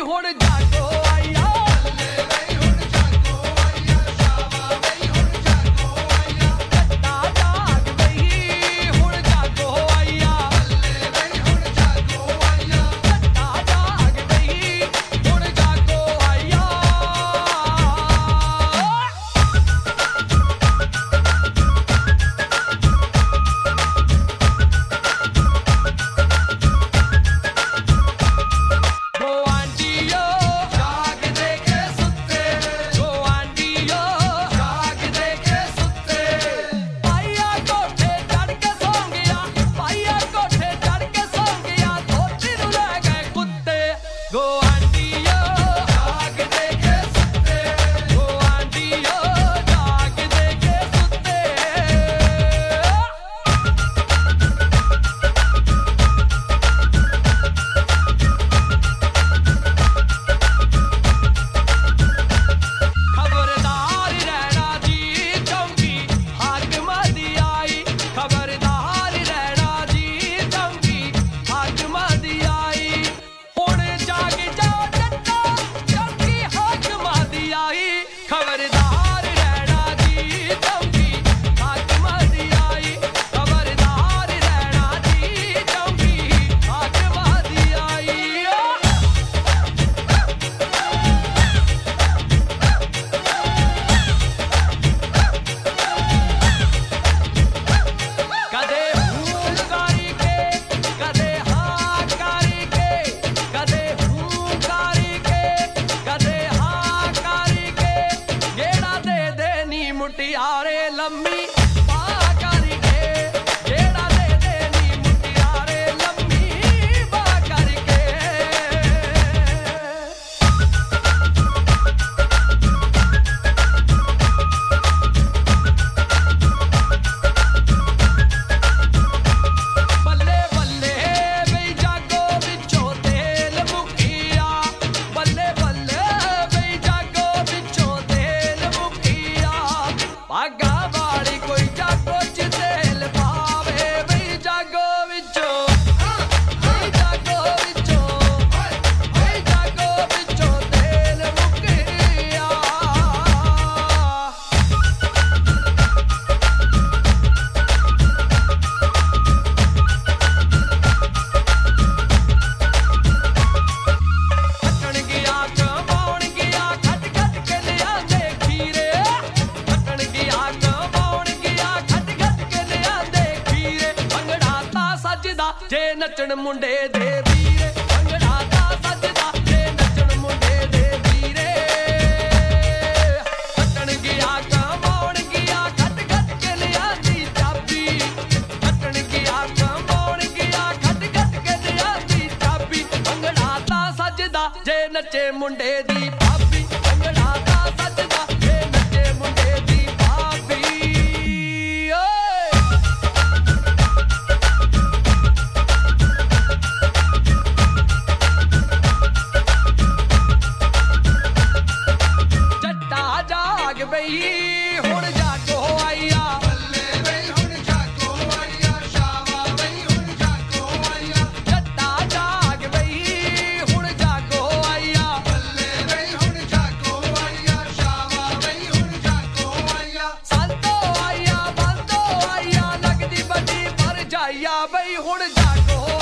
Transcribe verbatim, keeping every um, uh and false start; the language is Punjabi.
ਹੁਣ ਜਾਗੋ ਆਇਆ ਬੱਲੇ ਬਈ ਹੁਣ ਜਾਗੋ ਆਇਆ ਸ਼ਾਵਾ ਬਈ ਹੁਣ ਜਾਗੋ ਆਇਆ ਜੱਟਾ ਜਾਗ ਬਈ ਹੁਣ ਜਾਗੋ ਆਇਆ ਬੱਲੇ ਬਈ ਹੁਣ ਜਾਗੋ ਆਇਆ ਜੱਟਾ ਜਾਗ ਬਈ ਹੁਣ ਜਾਗੋ ਆਇਆ ਮੁਟਿਆਰੇ ਲੰਮੀ ਬਾਹ ਕਰਕੇ ਜਿਹੜਾ ਦੇ ਦੇ ਨੀ ਮੁਟਿਆਰੇ ਲੰਮੀ ਬਾਹ ਕਰਕੇ ਬੱਲੇ ਬੱਲੇ ਬਈ ਜਾਗੋ ਵਿੱਚੋਂ ਤੇਲ ਮੁੱਕਿਆ ਬੱਲੇ ਬੱਲੇ ਬਈ ਜਾਗੋ ਵਿੱਚੋਂ ਤੇਲ ਮੁੱਕਿਆ ਭਾਗਾ ਵਾਲੀ ਕੋਈ ਜਾਗੋ ਚ ਤੇਲ ਪਾਵੇ ਬਈ ਜਾਗੋ ਵਿੱਚੋਂ ਬਈ ਜਾਗੋ ਵਿੱਚੋਂ ਬਈ ਜਾਗੋ ਵਿੱਚੋਂ ਤੇਲ ਮੁੱਕਿਆ ਖੱਟਣ ਗਿਆ ਕਮਾਉਣ ਗਿਆ ਖੱਟ ਖੱਟ ਕੇ ਲਿਆਂਦੇ ਖੀਰੇ ਖੱਟਣ ਗਿਆ ਕਮਾਉਣ ਗਿਆ ਖੱਟ ਖੱਟ ਕੇ ਲਿਆਂਦੇ ਖੀਰੇ ਭੰਗੜਾ ਤਾਂ ਸੱਜਦਾ ਜੇ ਨੱਚਣ ਮੁੰਡੇ ਦੇ ਵੀਰੇ ਭੰਗੜਾ ਤਾਂ ਸੱਜਦਾ ਜੇ ਨੱਚਣ ਮੁੰਡੇ ਦੇ ਵੀਰੇ ਖੱਟਣ ਗਿਆ ਕਮਾਉਣ ਗਿਆ ਖੱਟ ਖੱਟ ਕੇ ਲਿਆਂਦੀ ਚਾਬੀ ਖੱਟਣ ਗਿਆ ਕਮਾਉਣ ਗਿਆ ਖੱਟ ਖੱਟ ਕੇ ਲਿਆਂਦੀ ਚਾਬੀ ਭੰਗੜਾ ਤਾਂ ਸੱਜਦਾ ਜੇ ਨੱਚੇ ਮੁੰਡੇ ਦੀ ਭਾਬੀ ਭੰਗੜਾ ਤਾਂ ਸੱਜਦਾ ਜੇ ਨੱਚੇ ਮੁੰਡੇ ਦੀ ਭਾਬੀ ਓਏ ਜੱਟਾ ਜਾਗ ਬਈ ਹੁਣ ਜਾਗੋ ਆਇਆ ਬੱਲੇ ਬਈ ਹੁਣ ਜਾਗੋ ਆਇਆ ਸ਼ਾਵਾ ਬਈ ਹੁਣ ਜਾਗੋ ਆਇਆ ਜੱਟਾ ਜਾਗ ਬਈ ਹੁਣ ਜਾਗੋ ਆਇਆ ਬੱਲੇ ਬਈ ਹੁਣ ਜਾਗੋ ਆਇਆ ਸ਼ਾਵਾ ਬਈ ਹੁਣ ਜਾਗੋ ਆਇਆ ਸੰਤੋ ਆਇਆ ਬੰਦੋ ਆਇਆ ਲੱਗਦੀ ਵੱਡੀ ਪਰ ਜਾਈਆ ਬਈ ਹੁਣ ਜਾਗੋ